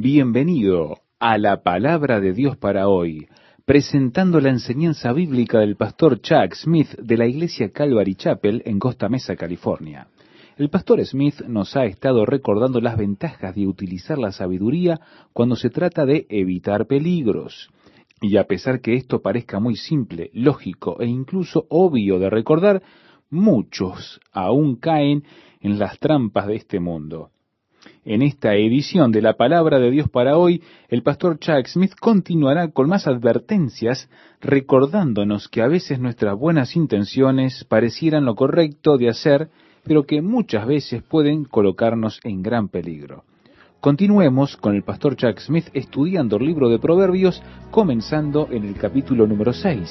Bienvenido a la Palabra de Dios para hoy, presentando la enseñanza bíblica del pastor Chuck Smith de la iglesia Calvary Chapel en Costa Mesa, California. El pastor Smith nos ha estado recordando las ventajas de utilizar la sabiduría cuando se trata de evitar peligros. Y a pesar que esto parezca muy simple, lógico e incluso obvio de recordar, muchos aún caen en las trampas de este mundo. En esta edición de la Palabra de Dios para hoy, el pastor Chuck Smith continuará con más advertencias, recordándonos que a veces nuestras buenas intenciones parecieran lo correcto de hacer, pero que muchas veces pueden colocarnos en gran peligro. Continuemos con el pastor Chuck Smith estudiando el libro de Proverbios, comenzando en el capítulo número 6.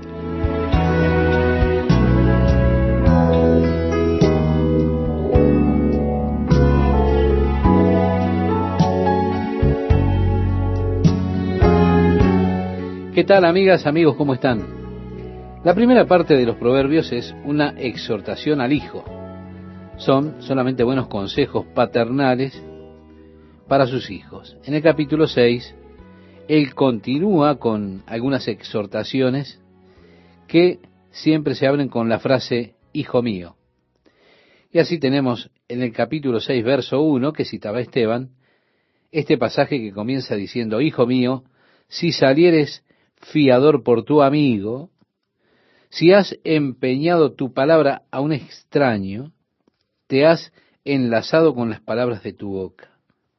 ¿Qué tal, amigas, amigos? ¿Cómo están? La primera parte de los Proverbios es una exhortación al hijo. Son solamente buenos consejos paternales para sus hijos. En el capítulo 6, él continúa con algunas exhortaciones que siempre se abren con la frase, hijo mío. Y así tenemos en el capítulo 6, verso 1, que citaba Esteban, este pasaje que comienza diciendo, hijo mío, si salieres fiador por tu amigo, si has empeñado tu palabra a un extraño, te has enlazado con las palabras de tu boca,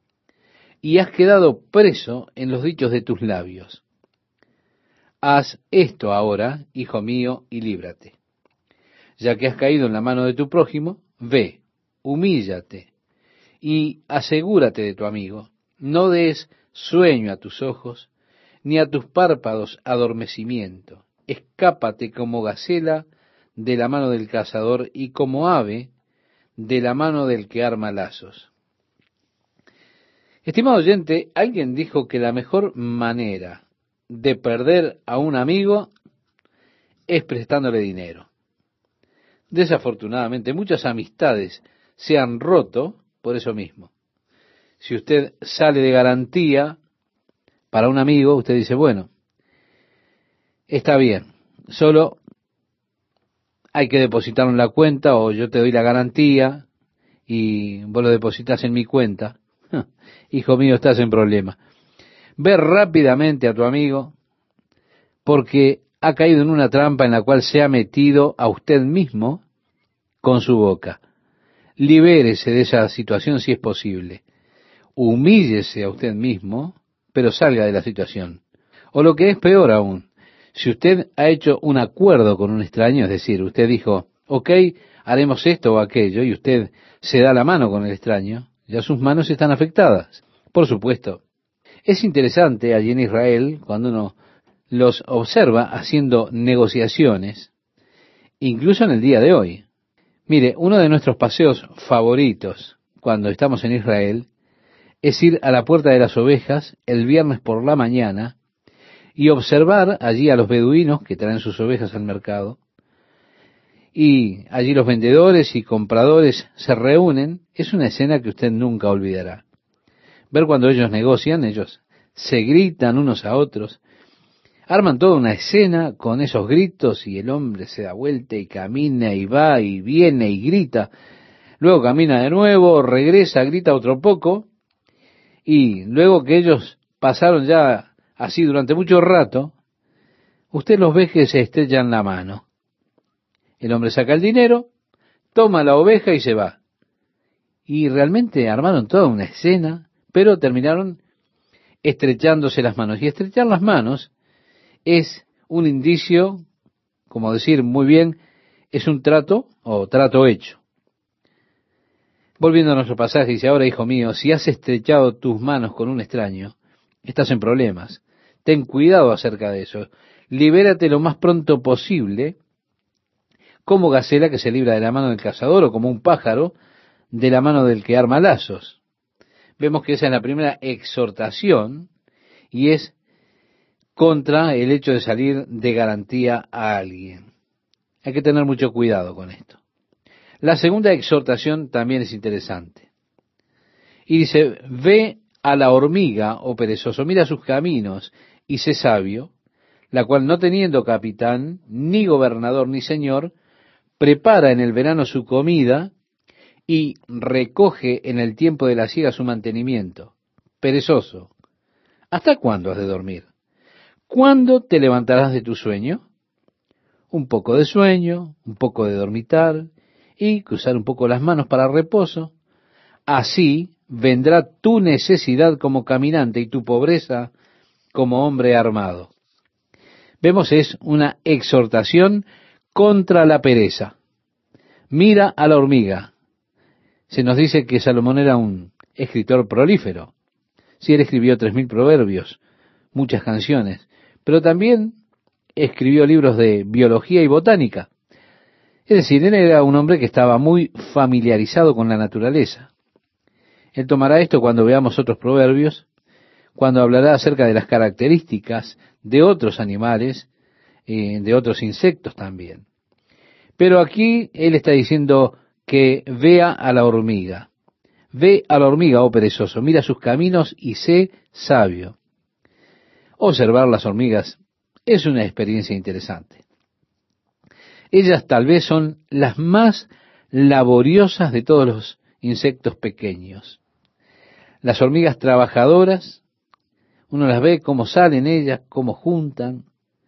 y has quedado preso en los dichos de tus labios. Haz esto ahora, hijo mío, y líbrate. Ya que has caído en la mano de tu prójimo, ve, humíllate, y asegúrate de tu amigo. No des sueño a tus ojos, ni a tus párpados adormecimiento. Escápate como gacela de la mano del cazador y como ave de la mano del que arma lazos. Estimado oyente, alguien dijo que la mejor manera de perder a un amigo es prestándole dinero. Desafortunadamente, muchas amistades se han roto por eso mismo. Si usted sale de garantía para un amigo, usted dice, bueno, está bien, solo hay que depositarlo en la cuenta o yo te doy la garantía y vos lo depositas en mi cuenta. Hijo mío, estás en problema. Ve rápidamente a tu amigo porque ha caído en una trampa en la cual se ha metido a usted mismo con su boca. Libérese de esa situación si es posible. Humíllese a usted mismo, pero salga de la situación. O lo que es peor aún, si usted ha hecho un acuerdo con un extraño, es decir, usted dijo, ok, haremos esto o aquello, y usted se da la mano con el extraño, ya sus manos están afectadas. Por supuesto, es interesante allí en Israel, cuando uno los observa haciendo negociaciones, incluso en el día de hoy. Mire, uno de nuestros paseos favoritos cuando estamos en Israel es ir a la Puerta de las Ovejas el viernes por la mañana y observar allí a los beduinos que traen sus ovejas al mercado. Y allí los vendedores y compradores se reúnen. Es una escena que usted nunca olvidará. Ver cuando ellos negocian, ellos se gritan unos a otros, arman toda una escena con esos gritos y el hombre se da vuelta y camina y va y viene y grita. Luego camina de nuevo, regresa, grita otro poco. Y luego que ellos pasaron ya así durante mucho rato, usted los ve que se estrechan la mano. El hombre saca el dinero, toma la oveja y se va. Y realmente armaron toda una escena, pero terminaron estrechándose las manos. Y estrechar las manos es un indicio, como decir muy bien, es un trato o trato hecho. Volviendo a nuestro pasaje, dice, ahora, hijo mío, si has estrechado tus manos con un extraño, estás en problemas. Ten cuidado acerca de eso. Libérate lo más pronto posible, como gacela que se libra de la mano del cazador, o como un pájaro de la mano del que arma lazos. Vemos que esa es la primera exhortación, y es contra el hecho de salir de garantía a alguien. Hay que tener mucho cuidado con esto. La segunda exhortación también es interesante. Y dice, ve a la hormiga, oh perezoso, mira sus caminos y sé sabio, la cual no teniendo capitán, ni gobernador, ni señor, prepara en el verano su comida y recoge en el tiempo de la siega su mantenimiento. Perezoso, ¿hasta cuándo has de dormir? ¿Cuándo te levantarás de tu sueño? Un poco de sueño, un poco de dormitar y cruzar un poco las manos para reposo. Así vendrá tu necesidad como caminante y tu pobreza como hombre armado. Vemos, es una exhortación contra la pereza. Mira a la hormiga. Se nos dice que Salomón era un escritor prolífero. Sí, él escribió 3000 proverbios, muchas canciones, pero también escribió libros de biología y botánica. Es decir, él era un hombre que estaba muy familiarizado con la naturaleza. Él tomará esto cuando veamos otros proverbios, cuando hablará acerca de las características de otros animales, de otros insectos también. Pero aquí él está diciendo que vea a la hormiga. Ve a la hormiga, oh perezoso, mira sus caminos y sé sabio. Observar las hormigas es una experiencia interesante. Ellas tal vez son las más laboriosas de todos los insectos pequeños. Las hormigas trabajadoras, uno las ve cómo salen ellas, cómo juntan,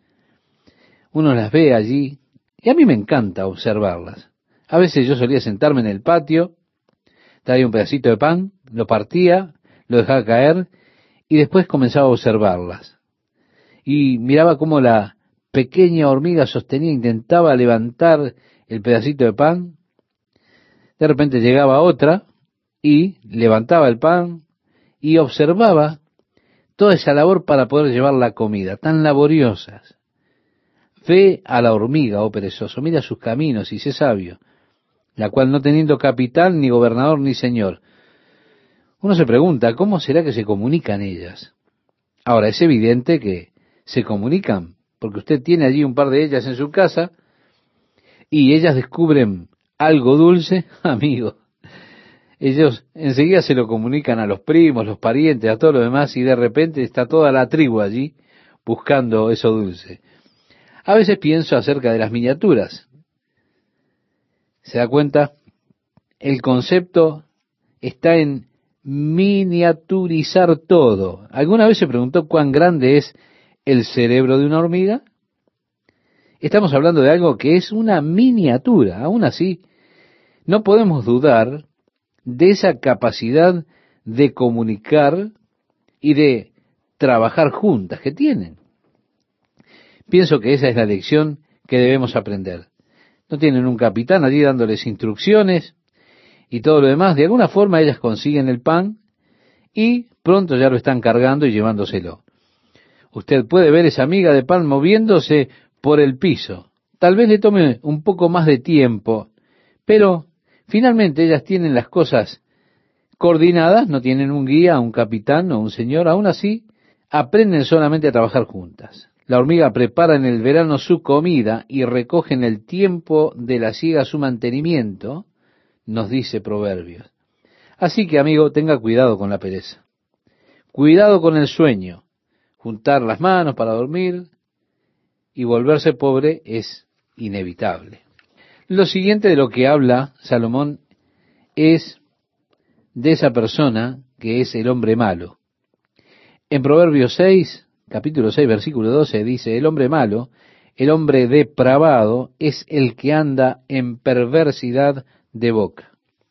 uno las ve allí, y a mí me encanta observarlas. A veces yo solía sentarme en el patio, traía un pedacito de pan, lo partía, lo dejaba caer, y después comenzaba a observarlas. Y miraba cómo la pequeña hormiga sostenía, intentaba levantar el pedacito de pan. De repente llegaba otra y levantaba el pan y observaba toda esa labor para poder llevar la comida, tan laboriosas. Ve a la hormiga, oh perezoso, mira sus caminos y sé sabio, la cual no teniendo capitán, ni gobernador, ni señor. Uno se pregunta, ¿cómo será que se comunican ellas? Ahora, es evidente que se comunican, porque usted tiene allí un par de ellas en su casa y ellas descubren algo dulce, amigo. Ellos enseguida se lo comunican a los primos, los parientes, a todo lo demás, y de repente está toda la tribu allí buscando eso dulce. A veces pienso acerca de las miniaturas. ¿Se da cuenta? El concepto está en miniaturizar todo. ¿Alguna vez se preguntó cuán grande es el cerebro de una hormiga? Estamos hablando de algo que es una miniatura. Aún así, no podemos dudar de esa capacidad de comunicar y de trabajar juntas que tienen. Pienso que esa es la lección que debemos aprender. No tienen un capitán allí dándoles instrucciones y todo lo demás. De alguna forma ellas consiguen el pan y pronto ya lo están cargando y llevándoselo. Usted puede ver esa miga de pan moviéndose por el piso. Tal vez le tome un poco más de tiempo, pero finalmente ellas tienen las cosas coordinadas, no tienen un guía, un capitán o un señor. Aún así, aprenden solamente a trabajar juntas. La hormiga prepara en el verano su comida y recoge en el tiempo de la siega su mantenimiento, nos dice Proverbios. Así que, amigo, tenga cuidado con la pereza. Cuidado con el sueño. Juntar las manos para dormir y volverse pobre es inevitable. Lo siguiente de lo que habla Salomón es de esa persona que es el hombre malo. En Proverbios 6, capítulo 6, versículo 12, dice, el hombre malo, el hombre depravado, es el que anda en perversidad de boca.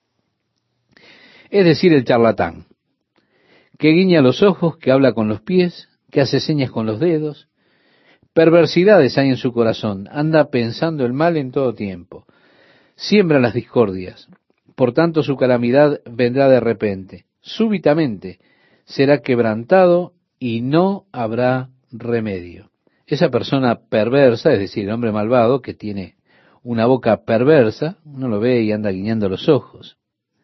Es decir, el charlatán, que guiña los ojos, que habla con los pies, que hace señas con los dedos. Perversidades hay en su corazón, anda pensando el mal en todo tiempo. Siembra las discordias, por tanto su calamidad vendrá de repente. Súbitamente será quebrantado y no habrá remedio. Esa persona perversa, es decir, el hombre malvado que tiene una boca perversa, uno lo ve y anda guiñando los ojos.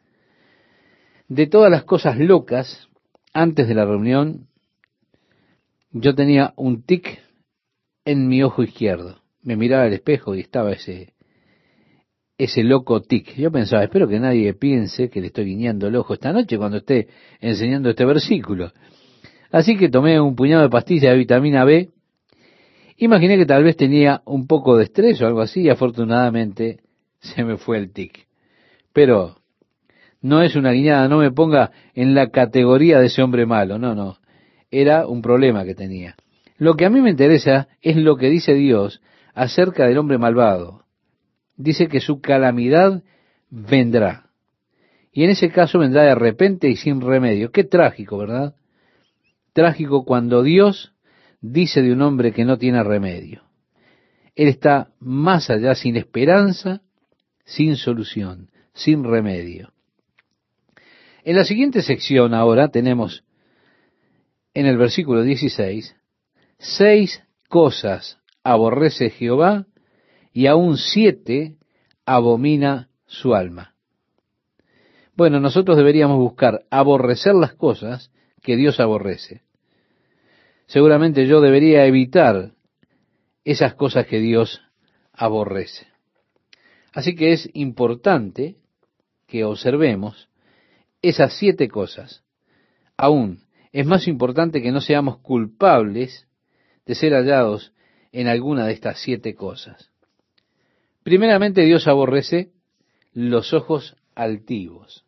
De todas las cosas locas, antes de la reunión, yo tenía un tic en mi ojo izquierdo. Me miraba al espejo y estaba ese ese loco tic. Yo pensaba, espero que nadie piense que le estoy guiñando el ojo esta noche cuando esté enseñando este versículo. Así que tomé un puñado de pastillas de vitamina B. Imaginé que tal vez tenía un poco de estrés o algo así y afortunadamente se me fue el tic. Pero no es una guiñada, no me ponga en la categoría de ese hombre malo, no, no. Era un problema que tenía. Lo que a mí me interesa es lo que dice Dios acerca del hombre malvado. Dice que su calamidad vendrá. Y en ese caso vendrá de repente y sin remedio. Qué trágico, ¿verdad? Trágico cuando Dios dice de un hombre que no tiene remedio. Él está más allá, sin esperanza, sin solución, sin remedio. En la siguiente sección ahora tenemos en el versículo 16, 6 cosas aborrece Jehová y aún 7 abomina su alma. Bueno, nosotros deberíamos buscar aborrecer las cosas que Dios aborrece. Seguramente yo debería evitar esas cosas que Dios aborrece. Así que es importante que observemos esas 7 cosas. Aún es más importante que no seamos culpables de ser hallados en alguna de estas 7 cosas. Primeramente, Dios aborrece los ojos altivos.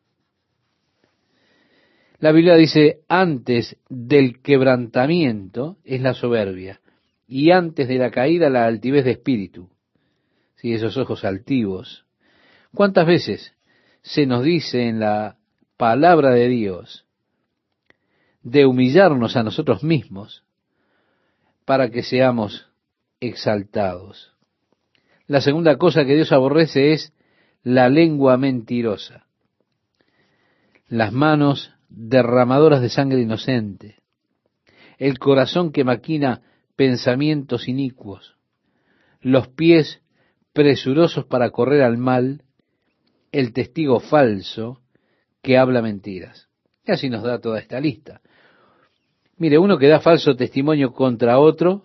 La Biblia dice, antes del quebrantamiento es la soberbia, y antes de la caída la altivez de espíritu. Sí, esos ojos altivos. ¿Cuántas veces se nos dice en la palabra de Dios de humillarnos a nosotros mismos para que seamos exaltados? La segunda cosa que Dios aborrece es la lengua mentirosa, las manos derramadoras de sangre inocente, el corazón que maquina pensamientos inicuos, los pies presurosos para correr al mal, el testigo falso que habla mentiras. Y así nos da toda esta lista. Mire, uno que da falso testimonio contra otro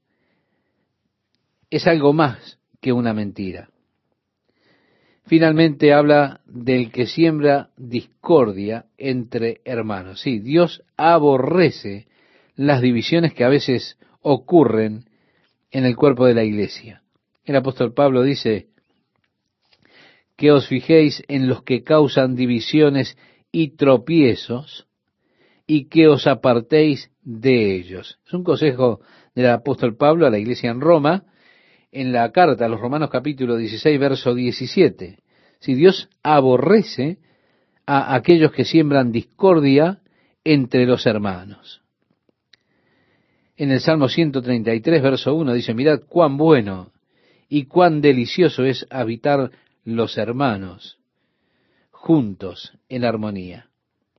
es algo más que una mentira. Finalmente habla del que siembra discordia entre hermanos. Sí, Dios aborrece las divisiones que a veces ocurren en el cuerpo de la iglesia. El apóstol Pablo dice que os fijéis en los que causan divisiones y tropiezos y que os apartéis de ellos. Es un consejo del apóstol Pablo a la iglesia en Roma, en la carta a los Romanos capítulo 16, verso 17. Si Dios aborrece a aquellos que siembran discordia entre los hermanos. En el Salmo 133, verso 1 dice, mirad cuán bueno y cuán delicioso es habitar los hermanos juntos en armonía.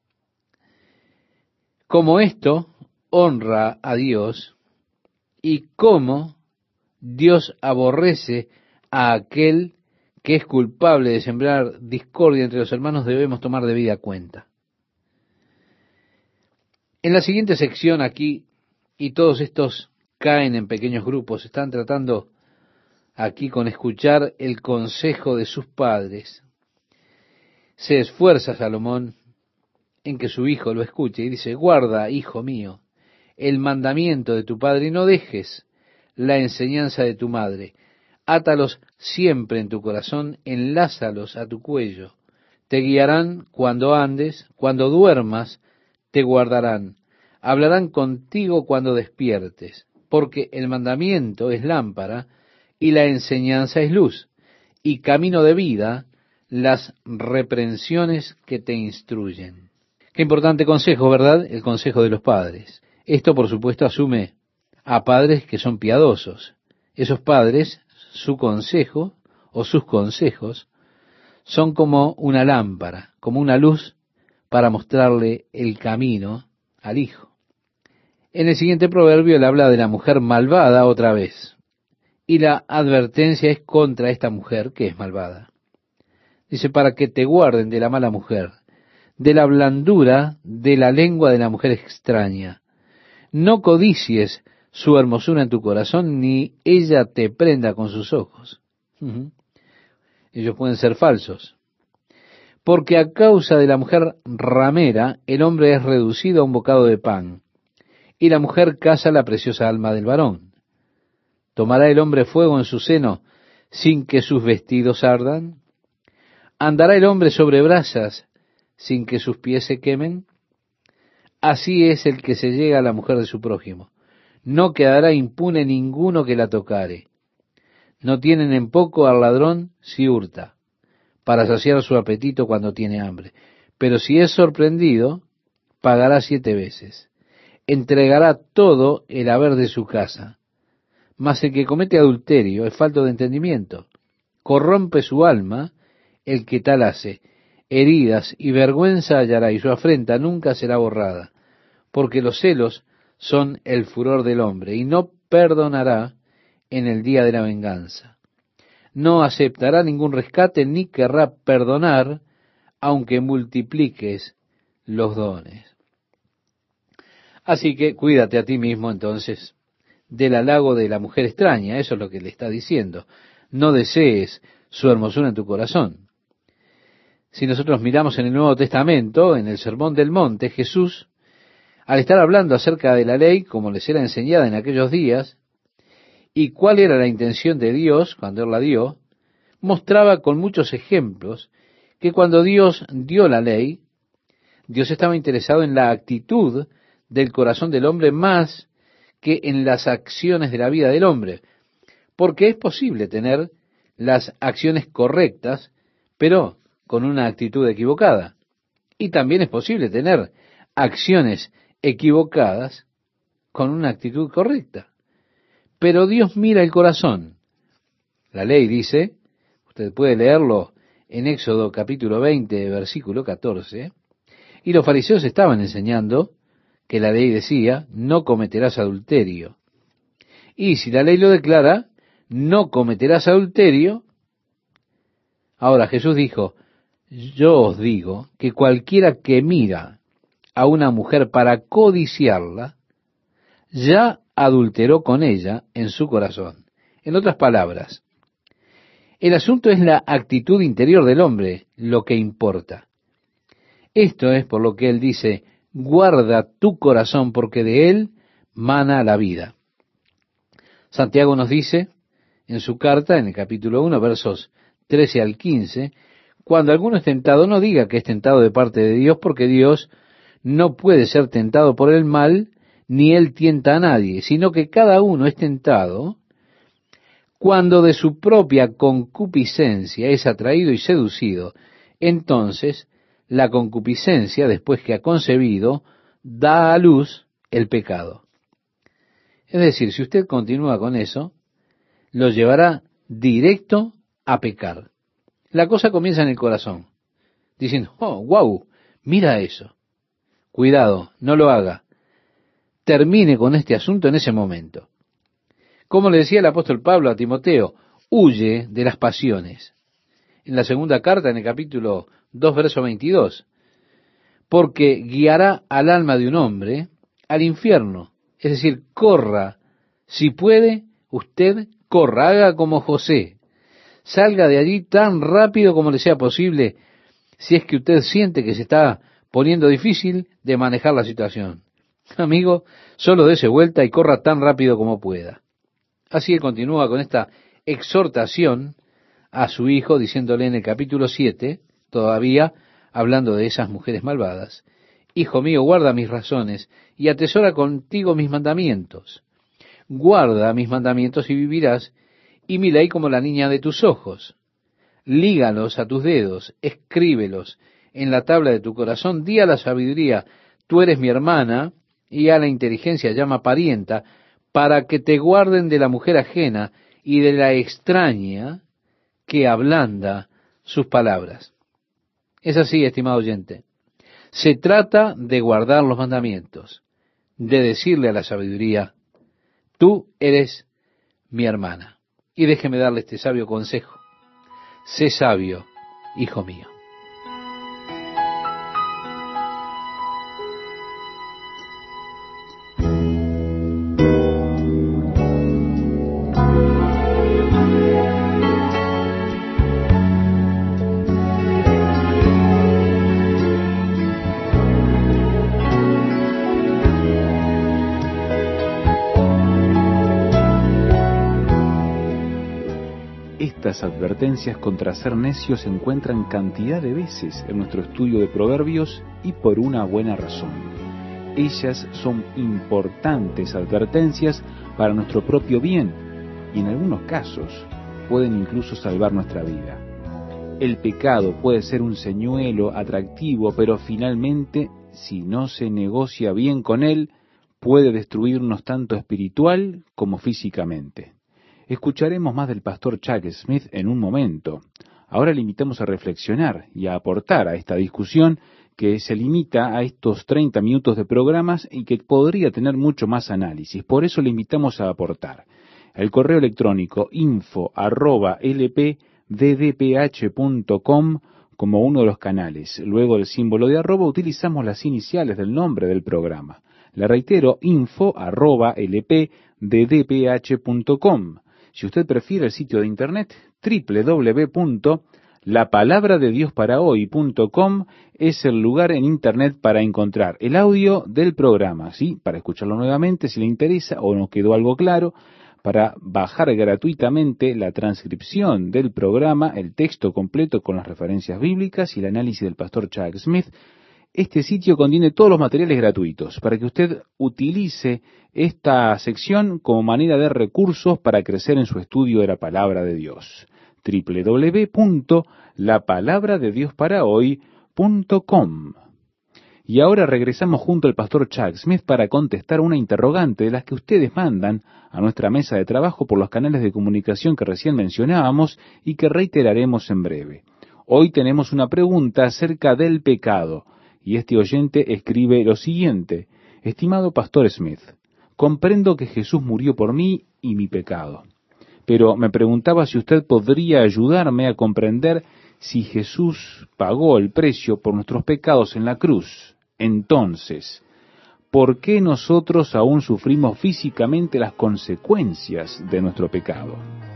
Como esto honra a Dios y cómo Dios aborrece a aquel que es culpable de sembrar discordia entre los hermanos, debemos tomar debida cuenta. En la siguiente sección aquí, y todos estos caen en pequeños grupos, están tratando aquí con escuchar el consejo de sus padres. Se esfuerza Salomón en que su hijo lo escuche y dice, guarda, hijo mío, el mandamiento de tu padre y no dejes la enseñanza de tu madre. Átalos siempre en tu corazón, enlázalos a tu cuello. Te guiarán cuando andes, cuando duermas, te guardarán. Hablarán contigo cuando despiertes, porque el mandamiento es lámpara y la enseñanza es luz, y camino de vida las reprensiones que te instruyen. Qué importante consejo, ¿verdad? El consejo de los padres. Esto, por supuesto, asume a padres que son piadosos. Esos padres, su consejo o sus consejos son como una lámpara, como una luz para mostrarle el camino al hijo. En el siguiente proverbio él habla de la mujer malvada otra vez. Y la advertencia es contra esta mujer que es malvada. Dice, para que te guarden de la mala mujer, de la blandura de la lengua de la mujer extraña. No codicies su hermosura en tu corazón, ni ella te prenda con sus ojos. ellos pueden ser falsos. Porque a causa de la mujer ramera, el hombre es reducido a un bocado de pan, y la mujer caza la preciosa alma del varón. ¿Tomará el hombre fuego en su seno sin que sus vestidos ardan? ¿Andará el hombre sobre brasas sin que sus pies se quemen? Así es el que se llega a la mujer de su prójimo. No quedará impune ninguno que la tocare. No tienen en poco al ladrón si hurta, para saciar su apetito cuando tiene hambre. Pero si es sorprendido, pagará 7 veces. Entregará todo el haber de su casa. Mas el que comete adulterio es falto de entendimiento. Corrompe su alma el que tal hace. Heridas y vergüenza hallará, y su afrenta nunca será borrada. Porque los celos son el furor del hombre, y no perdonará en el día de la venganza. No aceptará ningún rescate, ni querrá perdonar, aunque multipliques los dones. Así que cuídate a ti mismo entonces del halago de la mujer extraña, eso es lo que le está diciendo. No desees su hermosura en tu corazón. Si nosotros miramos en el Nuevo Testamento, en el Sermón del Monte, Jesús, al estar hablando acerca de la ley, como les era enseñada en aquellos días, y cuál era la intención de Dios cuando Él la dio, mostraba con muchos ejemplos que cuando Dios dio la ley, Dios estaba interesado en la actitud del corazón del hombre más que en las acciones de la vida del hombre, porque es posible tener las acciones correctas, pero con una actitud equivocada. Y también es posible tener acciones equivocadas con una actitud correcta. Pero Dios mira el corazón. La ley dice, usted puede leerlo en Éxodo capítulo 20, versículo 14, y los fariseos estaban enseñando que la ley decía, no cometerás adulterio. Y si la ley lo declara, no cometerás adulterio. Ahora Jesús dijo, yo os digo que cualquiera que mira a una mujer para codiciarla, ya adulteró con ella en su corazón. En otras palabras, el asunto es la actitud interior del hombre lo que importa. Esto es por lo que él dice, guarda tu corazón porque de él mana la vida. Santiago nos dice en su carta, en el capítulo 1, versos 13 al 15, cuando alguno es tentado, no diga que es tentado de parte de Dios, porque Dios no puede ser tentado por el mal, ni él tienta a nadie, sino que cada uno es tentado cuando de su propia concupiscencia es atraído y seducido. Entonces, la concupiscencia, después que ha concebido, da a luz el pecado. Es decir, si usted continúa con eso, lo llevará directo a pecar. La cosa comienza en el corazón, diciendo, oh, wow, mira eso. Cuidado, no lo haga. Termine con este asunto en ese momento. Como le decía el apóstol Pablo a Timoteo, huye de las pasiones. En la segunda carta, en el capítulo 2, verso 22, porque guiará al alma de un hombre al infierno. Es decir, corra, si puede, usted corra, haga como José. Salga de allí tan rápido como le sea posible, si es que usted siente que se está poniendo difícil de manejar la situación. Amigo, solo dése vuelta y corra tan rápido como pueda. Así él continúa con esta exhortación a su hijo, diciéndole en el capítulo 7, todavía hablando de esas mujeres malvadas, hijo mío, guarda mis razones y atesora contigo mis mandamientos. Guarda mis mandamientos y vivirás, y mi ley como la niña de tus ojos. Lígalos a tus dedos, escríbelos en la tabla de tu corazón, di a la sabiduría, tú eres mi hermana, y a la inteligencia llama parienta, para que te guarden de la mujer ajena y de la extraña que ablanda sus palabras. Es así, estimado oyente. Se trata de guardar los mandamientos, de decirle a la sabiduría, tú eres mi hermana. Y déjeme darle este sabio consejo. Sé sabio, hijo mío. Estas advertencias contra ser necios se encuentran cantidad de veces en nuestro estudio de Proverbios y por una buena razón. Ellas son importantes advertencias para nuestro propio bien y en algunos casos pueden incluso salvar nuestra vida. El pecado puede ser un señuelo atractivo, pero finalmente, si no se negocia bien con él, puede destruirnos tanto espiritual como físicamente. Escucharemos más del pastor Chuck Smith en un momento. Ahora le invitamos a reflexionar y a aportar a esta discusión que se limita a estos 30 minutos de programas y que podría tener mucho más análisis. Por eso le invitamos a aportar. El correo electrónico info@lpddph.com como uno de los canales. Luego del símbolo de arroba utilizamos las iniciales del nombre del programa. Le reitero, info@lpddph.com. Si usted prefiere el sitio de internet, www.lapalabradediosParaHoy.com es el lugar en internet para encontrar el audio del programa, ¿sí? Para escucharlo nuevamente si le interesa o no quedó algo claro, para bajar gratuitamente la transcripción del programa, el texto completo con las referencias bíblicas y el análisis del pastor Chuck Smith. Este sitio contiene todos los materiales gratuitos para que usted utilice esta sección como manera de recursos para crecer en su estudio de la Palabra de Dios. www.lapalabradediosparahoy.com. Y ahora regresamos junto al pastor Chuck Smith para contestar una interrogante de las que ustedes mandan a nuestra mesa de trabajo por los canales de comunicación que recién mencionábamos y que reiteraremos en breve. Hoy tenemos una pregunta acerca del pecado. Y este oyente escribe lo siguiente: estimado pastor Smith, comprendo que Jesús murió por mí y mi pecado, pero me preguntaba si usted podría ayudarme a comprender si Jesús pagó el precio por nuestros pecados en la cruz. Entonces, ¿por qué nosotros aún sufrimos físicamente las consecuencias de nuestro pecado?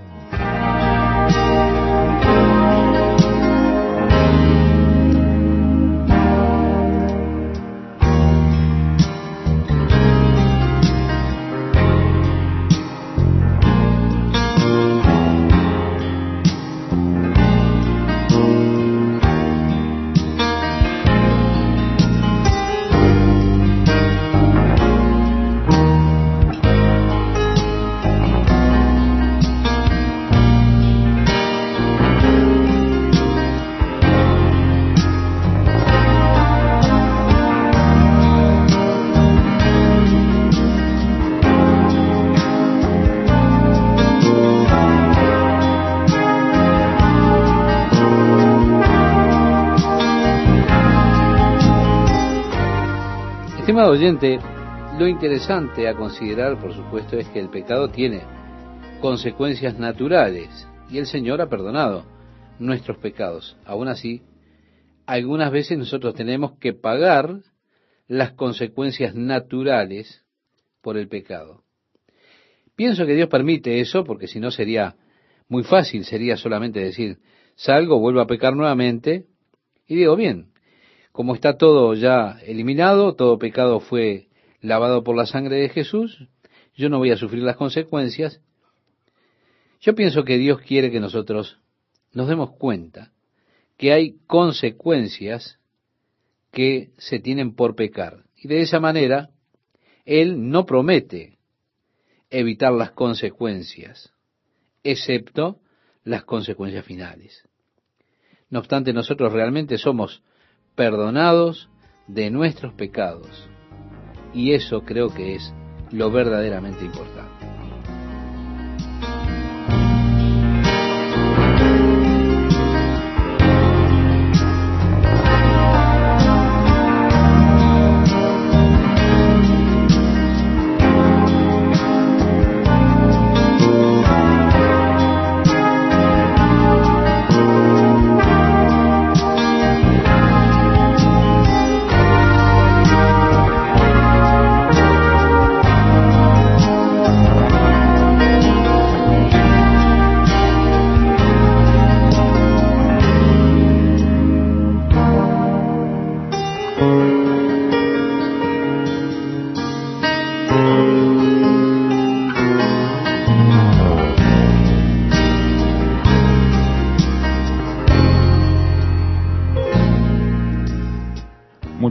Estimado oyente, lo interesante a considerar, por supuesto, es que el pecado tiene consecuencias naturales y el Señor ha perdonado nuestros pecados. Aún así, algunas veces nosotros tenemos que pagar las consecuencias naturales por el pecado. Pienso que Dios permite eso porque si no sería muy fácil, sería solamente decir, salgo, vuelvo a pecar nuevamente y digo, bien, como está todo ya eliminado, todo pecado fue lavado por la sangre de Jesús, yo no voy a sufrir las consecuencias. Yo pienso que Dios quiere que nosotros nos demos cuenta que hay consecuencias que se tienen por pecar. Y de esa manera, Él no promete evitar las consecuencias, excepto las consecuencias finales. No obstante, nosotros realmente somos perdonados de nuestros pecados. Y eso creo que es lo verdaderamente importante.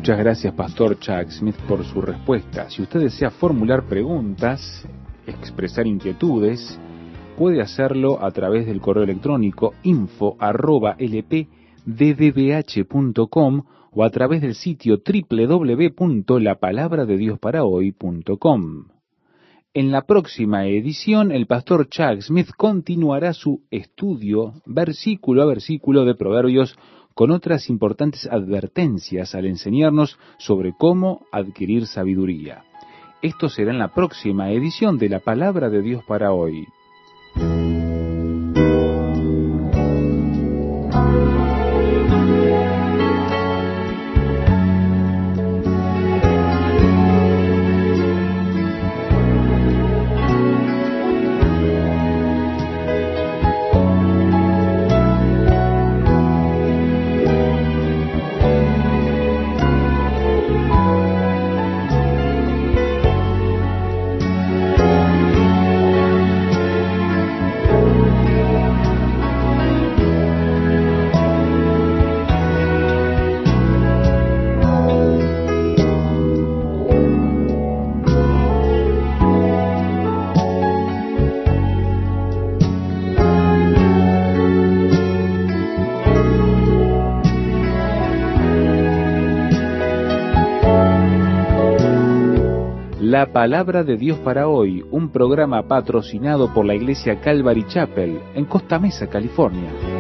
Muchas gracias, Pastor Chuck Smith, por su respuesta. Si usted desea formular preguntas, expresar inquietudes, puede hacerlo a través del correo electrónico info@lpddbh.com o a través del sitio www.lapalabradediosParaHoy.com. En la próxima edición, el pastor Chuck Smith continuará su estudio versículo a versículo de Proverbios con otras importantes advertencias al enseñarnos sobre cómo adquirir sabiduría. Esto será en la próxima edición de la Palabra de Dios para hoy. La Palabra de Dios para hoy, un programa patrocinado por la Iglesia Calvary Chapel en Costa Mesa, California.